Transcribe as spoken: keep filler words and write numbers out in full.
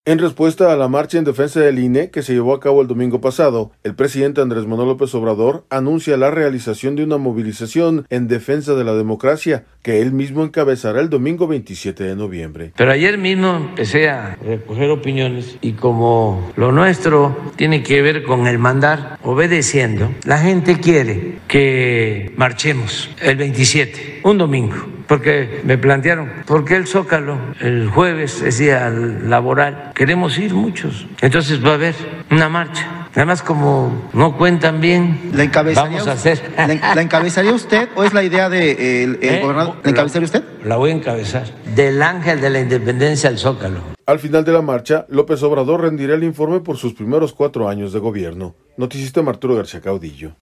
En respuesta a la marcha en defensa del I N E que se llevó a cabo el domingo pasado, el presidente Andrés Manuel López Obrador anuncia la realización de una movilización en defensa de la democracia que él mismo encabezará el domingo veintisiete de noviembre. Pero ayer mismo empecé a recoger opiniones y como lo nuestro tiene que ver con el mandar obedeciendo, la gente quiere que marchemos el veintisiete, un domingo. Porque me plantearon, ¿por qué el Zócalo? El jueves es día laboral. Queremos ir muchos. Entonces va a haber una marcha. Además, como no cuentan bien, ¿La encabezaría vamos a hacer. ¿La, ¿La encabezaría usted o es la idea de eh, el, el ¿Eh? gobernador? ¿La encabezaría usted? La voy a encabezar. Del Ángel de la Independencia al Zócalo. Al final de la marcha, López Obrador rendirá el informe por sus primeros cuatro años de gobierno. Noticista Arturo García Caudillo.